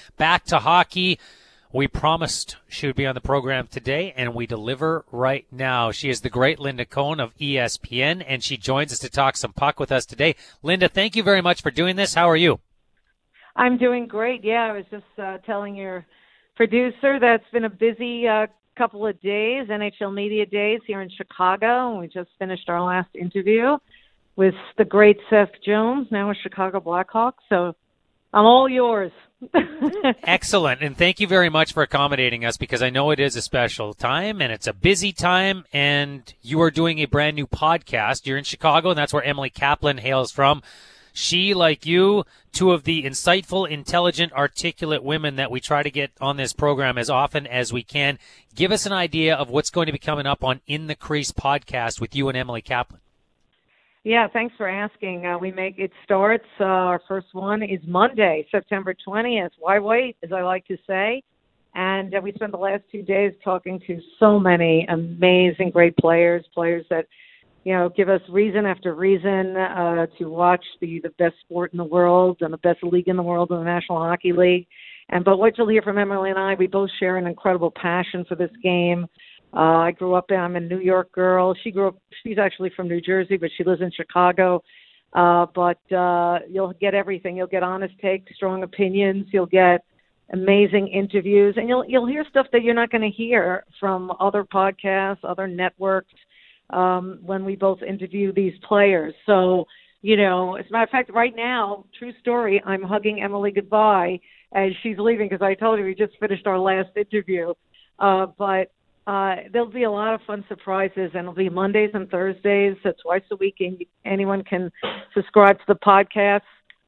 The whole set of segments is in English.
back to hockey. We promised she would be on the program today, and we deliver right now. She is the great Linda Cohn of ESPN, and she joins us to talk some puck with us today. Linda, thank you very much for doing this. How are you? I'm doing great. Yeah, I was just telling your producer that it's been a busy couple of days, NHL Media Days here in Chicago, and we just finished our last interview with the great Seth Jones, now a Chicago Blackhawk. So I'm all yours. Excellent. And thank you very much for accommodating us, because I know it is a special time and it's a busy time, and you are doing a brand new podcast. You're in Chicago, and that's where Emily Kaplan hails from. She, like you, two of the insightful, intelligent, articulate women that we try to get on this program as often as we can. Give us an idea of what's going to be coming up on In the Crease podcast with you and Emily Kaplan. Yeah, thanks for asking. It starts, our first one is Monday, September 20th. Why wait, as I like to say. And we spent the last 2 days talking to so many amazing, great players that, give us reason after reason to watch the best sport in the world and the best league in the world, in the National Hockey League. But what you'll hear from Emily and I, we both share an incredible passion for this game. I'm a New York girl. She's actually from New Jersey, but she lives in Chicago. But you'll get everything. You'll get honest takes, strong opinions. You'll get amazing interviews, and you'll hear stuff that you're not going to hear from other podcasts, other networks, when we both interview these players. So, as a matter of fact, right now, true story, I'm hugging Emily goodbye as she's leaving, because I told her we just finished our last interview. But there'll be a lot of fun surprises, and it'll be Mondays and Thursdays, so twice a week. And anyone can subscribe to the podcast,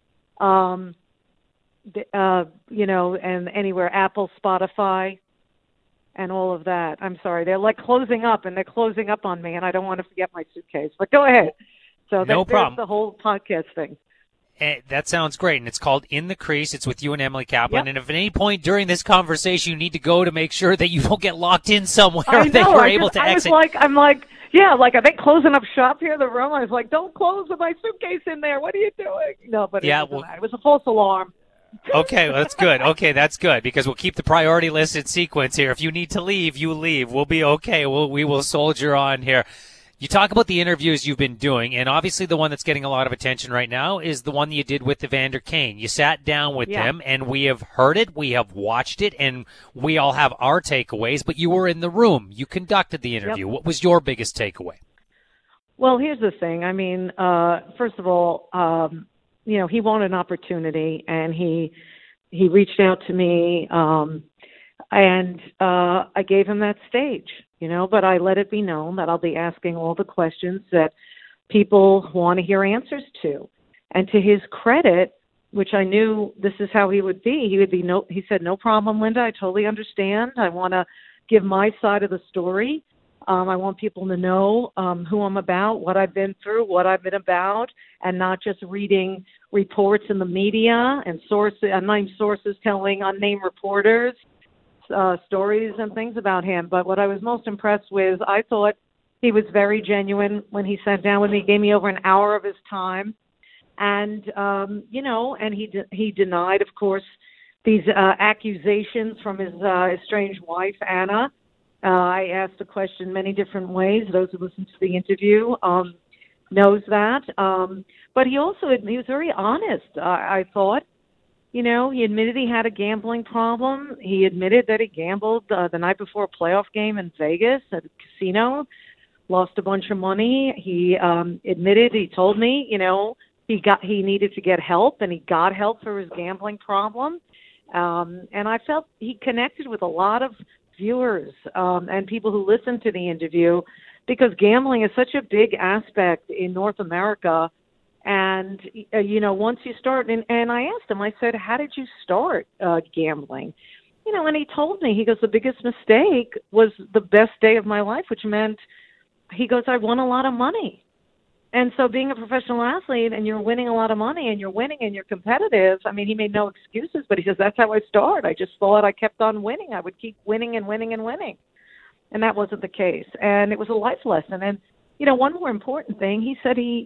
and anywhere, Apple, Spotify, and all of that. I'm sorry, they're like closing up, and they're closing up on me, and I don't want to forget my suitcase. But go ahead. So no problem. There's the whole podcast thing. That sounds great, and it's called In the Crease. It's with you and Emily Kaplan. Yep. And if at any point during this conversation you need to go to make sure that you don't get locked in somewhere, I know, that you're able to exit. I'm like, are they closing up shop here in the room? I was like, don't close with my suitcase in there. What are you doing? No, but it was a false alarm. Okay, well, that's good. Okay, that's good, because we'll keep the priority list in sequence here. If you need to leave, you leave. We'll be okay. We will soldier on here. You talk about the interviews you've been doing, and obviously the one that's getting a lot of attention right now is the one that you did with Evander Kane. You sat down with him, and we have heard it, we have watched it, and we all have our takeaways, but you were in the room. You conducted the interview. Yep. What was your biggest takeaway? Well, here's the thing. I mean, first of all, he wanted an opportunity, and he reached out to me, and I gave him that stage. But I let it be known that I'll be asking all the questions that people want to hear answers to. And to his credit, which I knew this is how he would be, he said, no problem, Linda, I totally understand. I want to give my side of the story. I want people to know who I'm about, what I've been through, what I've been about, and not just reading reports in the media and unnamed sources telling unnamed reporters stories and things about him. But what I was most impressed with, I thought he was very genuine when he sat down with me. He gave me over an hour of his time, and and he denied, of course, these accusations from his estranged wife, Anna. I asked the question many different ways. Those who listened to the interview knows that. But he was very honest, I thought. He admitted he had a gambling problem. He admitted that he gambled the night before a playoff game in Vegas at a casino, lost a bunch of money. He told me, he needed to get help, and he got help for his gambling problem. And I felt he connected with a lot of viewers and people who listened to the interview, because gambling is such a big aspect in North America. And, once you start, and I asked him, I said, how did you start gambling? And he told me, he goes, the biggest mistake was the best day of my life, which meant, he goes, I won a lot of money. And so being a professional athlete and you're winning a lot of money and you're winning and you're competitive, I mean, he made no excuses, but he says, that's how I started. I just thought I kept on winning. I would keep winning and winning and winning. And that wasn't the case. And it was a life lesson. And, one more important thing, he said he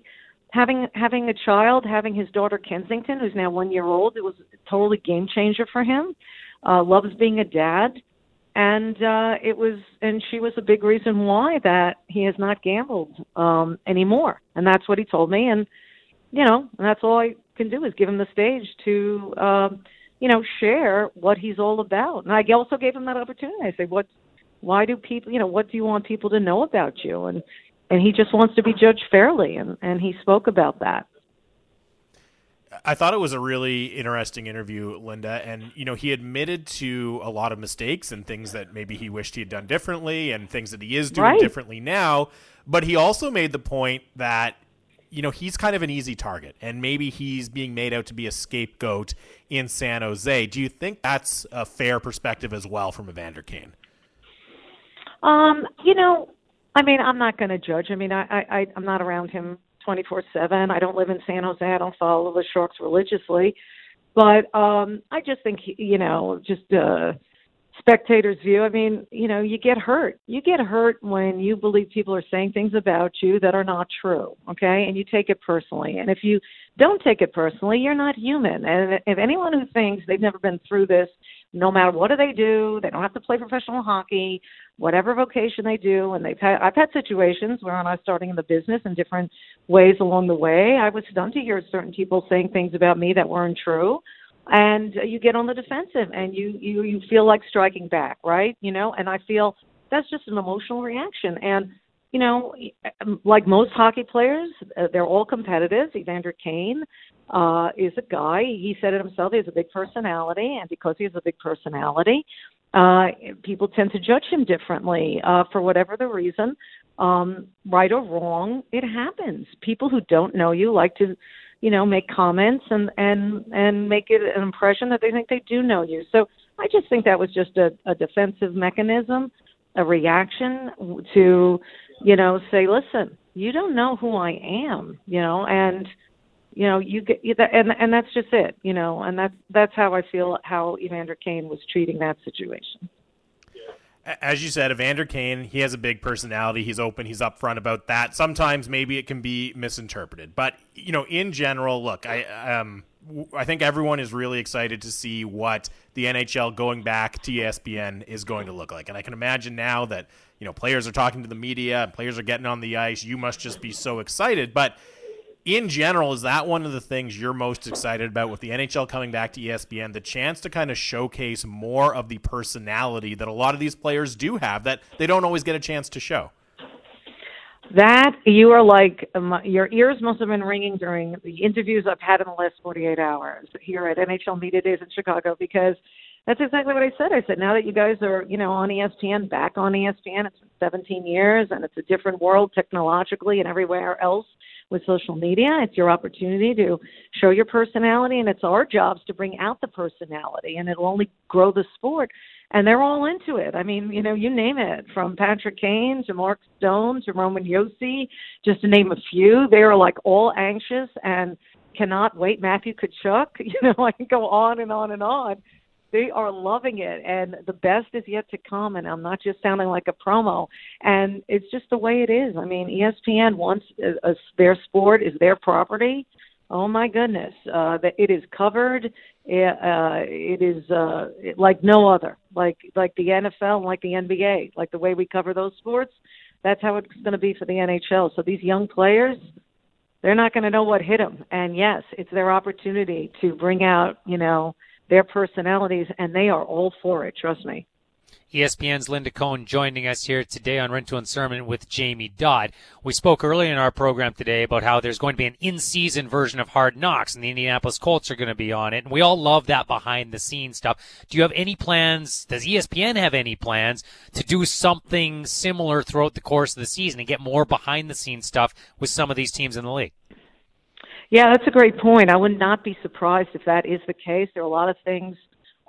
having a child, having his daughter Kensington, who's now 1 year old, it was a totally game changer for him. Loves being a dad, and she was a big reason why that he has not gambled anymore, and that's what he told me, and that's all I can do is give him the stage to share what he's all about. And I also gave him that opportunity. I said, why do people, what do you want people to know about you? And he just wants to be judged fairly, and he spoke about that. I thought it was a really interesting interview, Linda, and he admitted to a lot of mistakes and things that maybe he wished he had done differently and things that he is doing differently now, but he also made the point that he's kind of an easy target, and maybe he's being made out to be a scapegoat in San Jose. Do you think that's a fair perspective as well from Evander Kane? I'm not going to judge. I'm not around him 24/7. I don't live in San Jose. I don't follow the Sharks religiously. But I just think, spectator's view, you get hurt. You get hurt when you believe people are saying things about you that are not true, okay? And you take it personally. And if you don't take it personally, you're not human. And if anyone who thinks they've never been through this, no matter what do, they don't have to play professional hockey, whatever vocation they do, and I've had situations where when I was starting in the business in different ways along the way, I was stunned to hear certain people saying things about me that weren't true. And you get on the defensive, and you feel like striking back, right? And I feel that's just an emotional reaction. And, like most hockey players, they're all competitive. Evander Kane is a guy, he said it himself, he has a big personality, and because he has a big personality, people tend to judge him differently for whatever the reason. Right or wrong, it happens. People who don't know you like to make comments and make it an impression that they think they do know you. So I just think that was just a defensive mechanism, a reaction to, say, listen, you don't know who I am, and, you get that, and that's just it, and that's how I feel how Evander Kane was treating that situation. As you said, Evander Kane, he has a big personality. He's open. He's upfront about that. Sometimes maybe it can be misinterpreted. But, in general, look, I think everyone is really excited to see what the NHL going back to ESPN is going to look like. And I can imagine now that, players are talking to the media and players are getting on the ice. You must just be so excited. But in general, is that one of the things you're most excited about with the NHL coming back to ESPN, the chance to kind of showcase more of the personality that a lot of these players do have that they don't always get a chance to show? That you are like, your ears must have been ringing during the interviews I've had in the last 48 hours here at NHL Media Days in Chicago, because that's exactly what I said. I said, now that you guys are, on ESPN, back on ESPN, it's been 17 years and it's a different world technologically and everywhere else with social media. It's your opportunity to show your personality, and it's our jobs to bring out the personality, and it'll only grow the sport. And they're all into it. You name it, from Patrick Kane to Mark Stone to Roman Josi, just to name a few. They are like all anxious and cannot wait. Matthew Tkachuk, I can go on and on and on. They are loving it, and the best is yet to come, and I'm not just sounding like a promo. And it's just the way it is. ESPN wants their sport is their property. Oh, my goodness. It is covered. It is like no other, like the NFL and like the NBA, like the way we cover those sports. That's how it's going to be for the NHL. So these young players, they're not going to know what hit them. And, yes, it's their opportunity to bring out, their personalities, and they are all for it, trust me. ESPN's Linda Cohn joining us here today on Rintoul and Sermon with Jamie Dodd. We spoke earlier in our program today about how there's going to be an in-season version of Hard Knocks, and the Indianapolis Colts are going to be on it, and we all love that behind-the-scenes stuff. Do you have any plans, does ESPN have any plans to do something similar throughout the course of the season and get more behind-the-scenes stuff with some of these teams in the league? Yeah, that's a great point. I would not be surprised if that is the case. There are a lot of things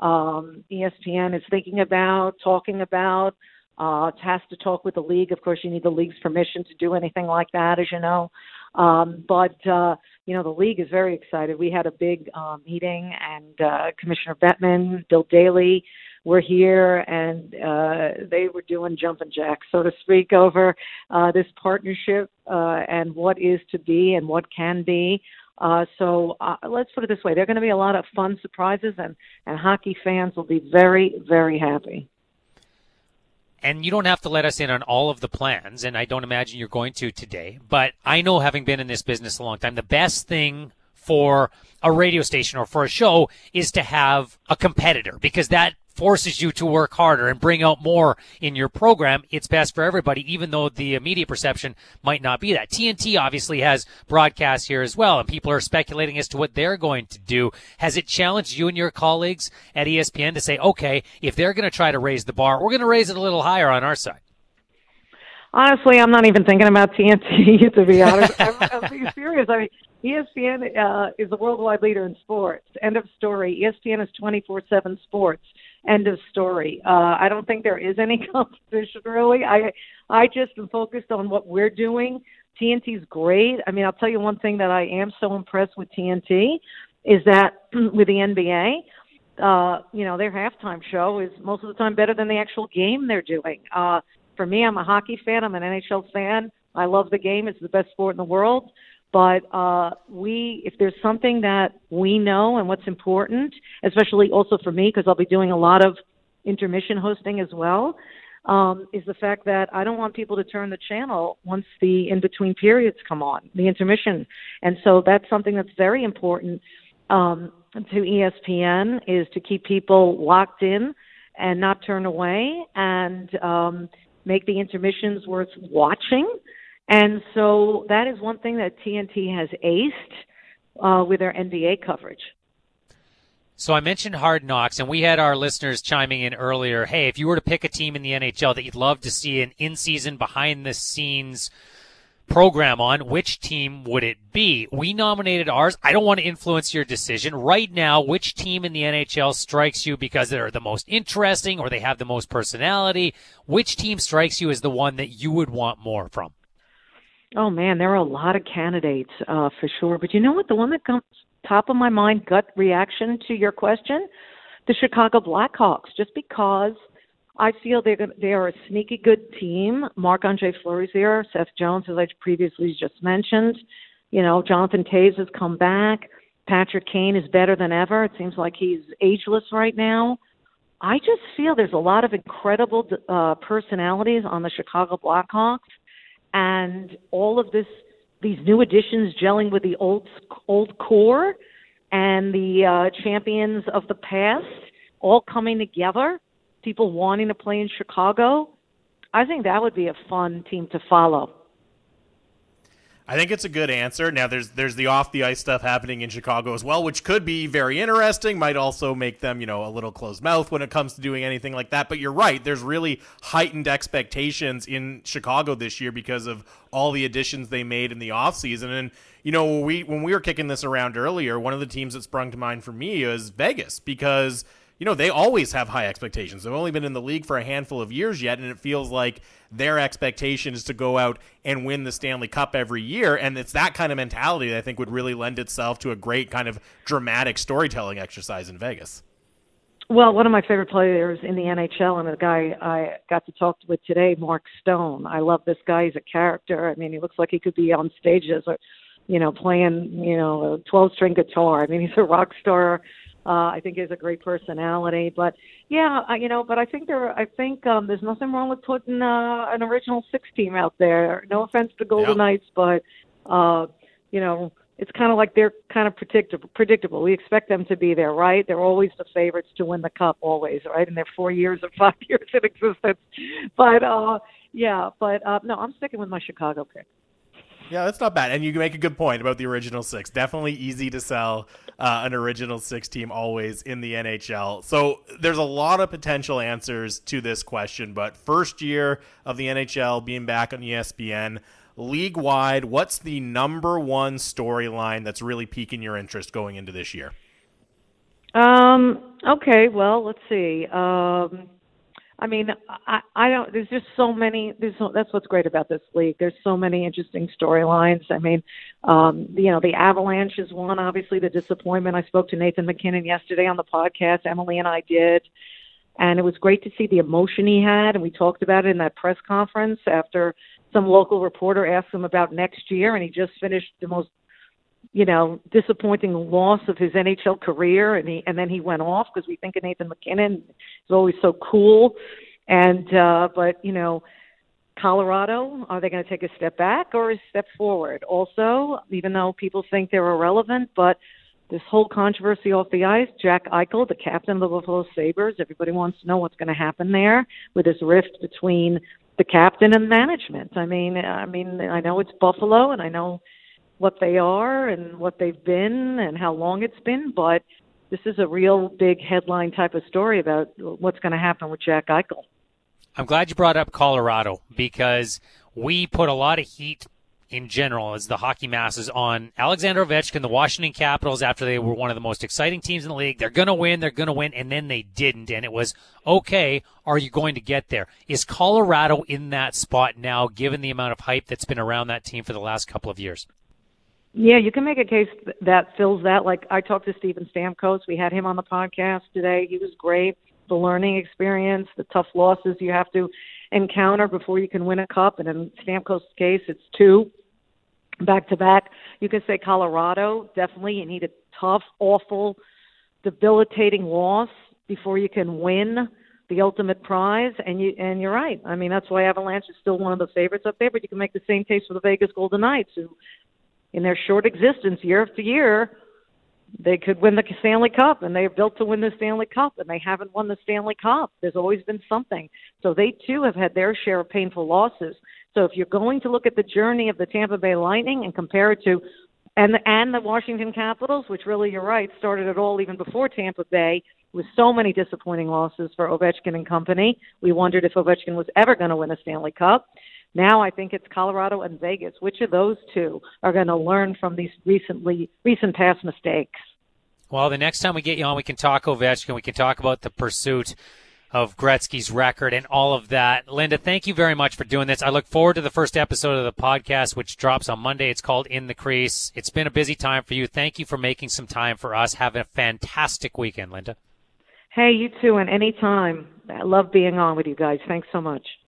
ESPN is thinking about, talking about. It has to talk with the league. Of course, you need the league's permission to do anything like that, as you know. But the league is very excited. We had a big meeting, and Commissioner Bettman, Bill Daley were here, and they were doing jumping jacks, so to speak, over this partnership and what is to be and what can be. So let's put it this way. There are going to be a lot of fun surprises, and hockey fans will be very, very happy. And you don't have to let us in on all of the plans, and I don't imagine you're going to today. But I know, having been in this business a long time, the best thing for a radio station or for a show is to have a competitor, because that forces you to work harder and bring out more in your program. It's best for everybody, even though the immediate perception might not be that. TNT obviously has broadcasts here as well, and people are speculating as to what they're going to do. Has it challenged you and your colleagues at ESPN to say, okay, if they're going to try to raise the bar, we're going to raise it a little higher on our side? Honestly, I'm not even thinking about TNT, to be honest. I'm being serious. I mean, ESPN is the worldwide leader in sports. End of story. ESPN is 24/7 sports. End of story. I don't think there is any competition, really. I just am focused on what we're doing. TNT's great. I mean, I'll tell you one thing that I am so impressed with TNT is that with the NBA, their halftime show is most of the time better than the actual game they're doing. For me, I'm a hockey fan. I'm an NHL fan. I love the game. It's the best sport in the world. But if there's something that we know and what's important, especially also for me, because I'll be doing a lot of intermission hosting as well, is the fact that I don't want people to turn the channel once the in-between periods come on, the intermission. And so that's something that's very important to ESPN, is to keep people locked in and not turn away, and make the intermissions worth watching. And so that is one thing that TNT has aced with their NBA coverage. So I mentioned Hard Knocks, and we had our listeners chiming in earlier. Hey, if you were to pick a team in the NHL that you'd love to see an in-season, behind-the-scenes program on, which team would it be? We nominated ours. I don't want to influence your decision. Right now, which team in the NHL strikes you because they're the most interesting or they have the most personality? Which team strikes you as the one that you would want more from? Oh, man, there are a lot of candidates for sure. But you know what? The one that comes top of my mind, gut reaction to your question, the Chicago Blackhawks, just because I feel they are a sneaky good team. Marc-Andre Fleury's there, Seth Jones, as I previously just mentioned. You know, Jonathan Toews has come back. Patrick Kane is better than ever. It seems like he's ageless right now. I just feel there's a lot of incredible personalities on the Chicago Blackhawks. And all of these new additions gelling with the old core and the champions of the past all coming together, people wanting to play in Chicago, I think that would be a fun team to follow. I think it's a good answer. Now, there's the off-the-ice stuff happening in Chicago as well, which could be very interesting, might also make them, a little closed mouth when it comes to doing anything like that. But you're right. There's really heightened expectations in Chicago this year because of all the additions they made in the offseason. And, when we were kicking this around earlier, one of the teams that sprung to mind for me is Vegas, because they always have high expectations. They've only been in the league for a handful of years yet, and it feels like their expectation is to go out and win the Stanley Cup every year. And it's that kind of mentality that I think would really lend itself to a great kind of dramatic storytelling exercise in Vegas. Well, one of my favorite players in the NHL, and a guy I got to talk with today, Mark Stone. I love this guy. He's a character. I mean, he looks like he could be on stages or, playing, a 12-string guitar. I mean, he's a rock star. I think he has a great personality, but yeah, but I think there's nothing wrong with putting an original six team out there. No offense to Golden Knights, but it's kind of like they're kind of predictable. We expect them to be there, right? They're always the favorites to win the cup, always, right? And they're 4 years or 5 years in existence. But no, I'm sticking with my Chicago pick. Yeah, that's not bad. And you make a good point about the original six. Definitely easy to sell an original six team always in the NHL. So there's a lot of potential answers to this question, but first year of the NHL being back on ESPN, league-wide, what's the number one storyline that's really piquing your interest going into this year? Okay, well, let's see. I mean, I don't. There's just so many. That's what's great about this league. There's so many interesting storylines. I mean, the Avalanche is one. Obviously, the disappointment. I spoke to Nathan MacKinnon yesterday on the podcast. Emily and I did. And it was great to see the emotion he had, and we talked about it in that press conference after some local reporter asked him about next year, and he just finished the most, disappointing loss of his NHL career, and then he went off because we think of Nathan MacKinnon. He's always so cool. And but Colorado, are they going to take a step back or a step forward? Also, even though people think they're irrelevant, but this whole controversy off the ice, Jack Eichel, the captain of the Buffalo Sabres, everybody wants to know what's going to happen there with this rift between the captain and management. I mean, I know it's Buffalo, and I know what they are and what they've been and how long it's been, but this is a real big headline type of story about what's going to happen with Jack Eichel. I'm glad you brought up Colorado, because we put a lot of heat in general as the hockey masses on Alexander Ovechkin, the Washington Capitals, after they were one of the most exciting teams in the league. They're going to win, and then they didn't. And it was, okay, are you going to get there? Is Colorado in that spot now, given the amount of hype that's been around that team for the last couple of years? Yeah, you can make a case that fills that. Like, I talked to Steven Stamkos. We had him on the podcast today. He was great. The learning experience, the tough losses you have to encounter before you can win a cup. And in Stamkos' case, it's 2 back-to-back. You can say Colorado, definitely. You need a tough, awful, debilitating loss before you can win the ultimate prize. And you're right. I mean, that's why Avalanche is still one of the favorites up there. But you can make the same case for the Vegas Golden Knights, who, in their short existence, year after year, they could win the Stanley Cup, and they're built to win the Stanley Cup, and they haven't won the Stanley Cup. There's always been something. So they, too, have had their share of painful losses. So if you're going to look at the journey of the Tampa Bay Lightning and compare it to and the Washington Capitals, which really, you're right, started it all even before Tampa Bay, with so many disappointing losses for Ovechkin and company. We wondered if Ovechkin was ever going to win a Stanley Cup. Now I think it's Colorado and Vegas. Which of those two are going to learn from these recent past mistakes? Well, the next time we get you on, we can talk Ovechkin. We can talk about the pursuit of Gretzky's record and all of that. Linda, thank you very much for doing this. I look forward to the first episode of the podcast, which drops on Monday. It's called In the Crease. It's been a busy time for you. Thank you for making some time for us. Have a fantastic weekend, Linda. Hey, you too, and anytime. I love being on with you guys. Thanks so much.